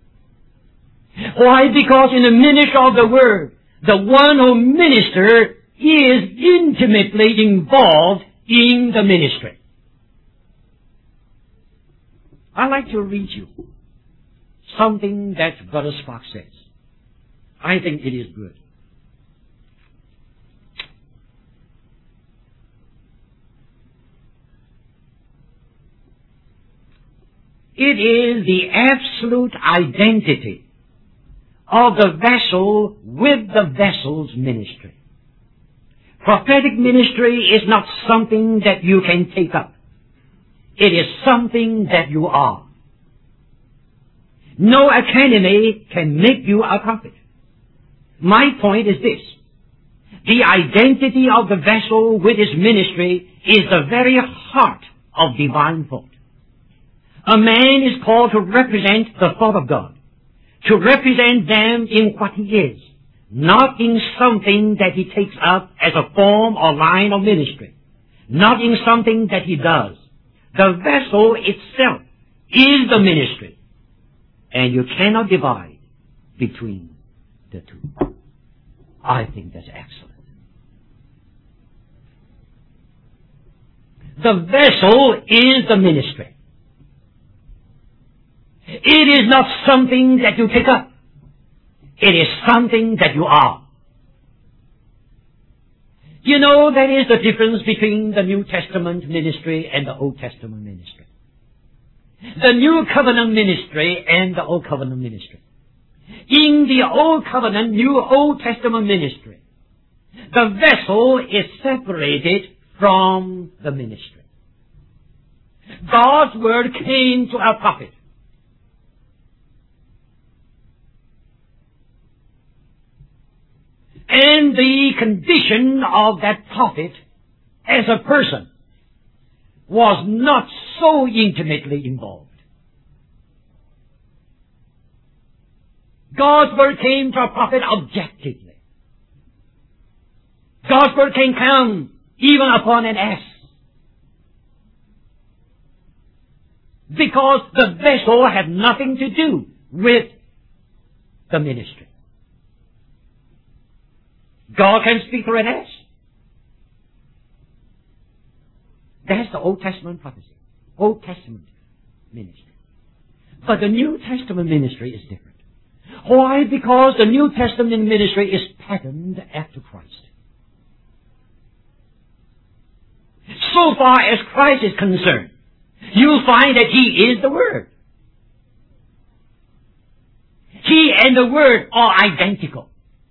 Why? Because in the ministry of the Word, the one who ministers is intimately involved in the ministry. I'd like to read you something that Brother Sparks says. I think it is good. It is the absolute identity of the vessel with the vessel's ministry. Prophetic ministry is not something that you can take up. It is something that you are. No academy can make you a prophet. My point is this. The identity of the vessel with his ministry is the very heart of divine thought. A man is called to represent the thought of God, to represent them in what he is, not in something that he takes up as a form or line of ministry, not in something that he does. The vessel itself is the ministry, and you cannot divide between the two. I think that's excellent. The vessel is the ministry. It is not something that you take up. It is something that you are. You know, that is the difference between the New Testament ministry and the Old Testament ministry. The New Covenant ministry and the Old Covenant ministry. In the Old Covenant, New Old Testament ministry, the vessel is separated from the ministry. God's word came to a prophet. And the condition of that prophet as a person was not so intimately involved. God's word came to a prophet objectively. God's word can come even upon an ass. Because the vessel had nothing to do with the ministry. God can speak through an ass. That's the Old Testament prophecy. Old Testament ministry. But the New Testament ministry is different. Why? Because the New Testament ministry is patterned after Christ. So far as Christ is concerned, you'll find that He is the Word. He and the Word are identical.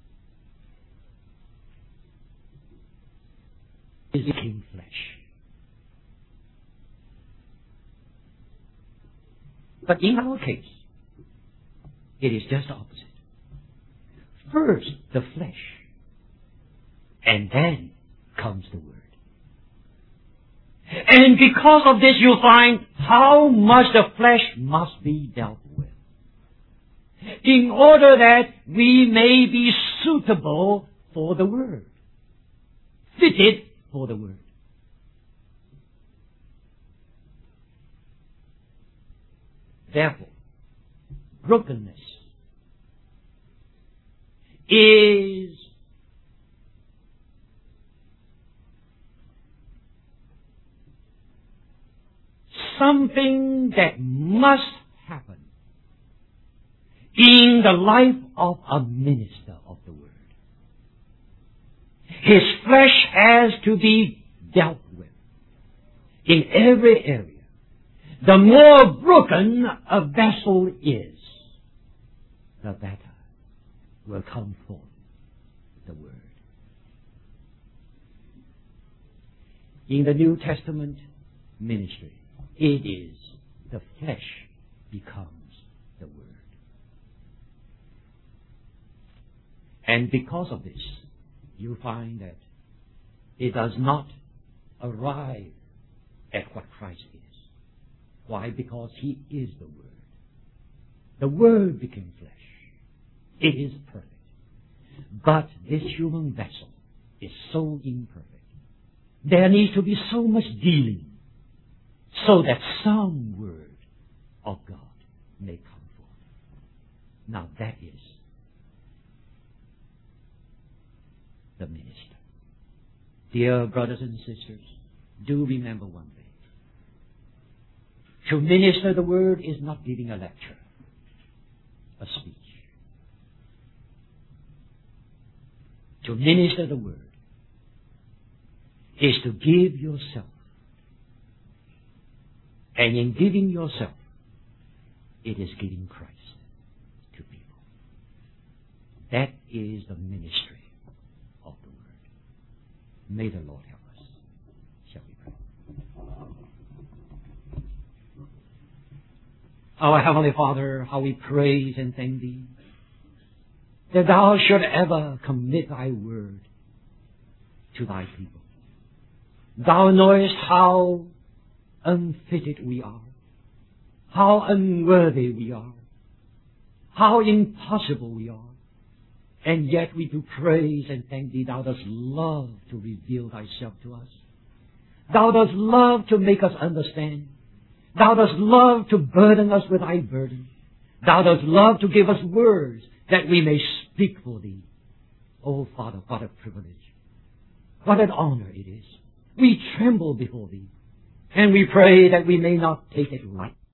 He became flesh. But in our case, it is just the opposite. First, the flesh, and then comes the Word. And because of this, you'll find how much the flesh must be dealt with, in order that we may be suitable for the Word, fitted for the Word. Therefore, brokenness is something that must happen in the life of a minister of the Word. His flesh has to be dealt with in every area. The more broken a vessel is, the better will come forth the Word. In the New Testament ministry, it is the flesh becomes the Word. And because of this, you find that it does not arrive at what Christ is. Why? Because He is the Word. The Word became flesh. It is perfect. But this human vessel is so imperfect. There needs to be so much dealing so that some Word of God may come forth. Now that is the minister. Dear brothers and sisters, do remember one thing. To minister the Word is not giving a lecture, a speech. To minister the Word is to give yourself. And in giving yourself, it is giving Christ to people. That is the ministry of the Word. May the Lord help us. Shall we pray? Our Heavenly Father, how we praise and thank Thee that Thou should ever commit Thy Word to Thy people. Thou knowest how unfitted we are, how unworthy we are, how impossible we are, and yet we do praise and thank Thee. Thou dost love to reveal Thyself to us. Thou dost love to make us understand. Thou dost love to burden us with Thy burden. Thou dost love to give us words that we may speak for Thee. Oh, Father, what a privilege. What an honor it is. We tremble before Thee, and we pray that we may not take it lightly.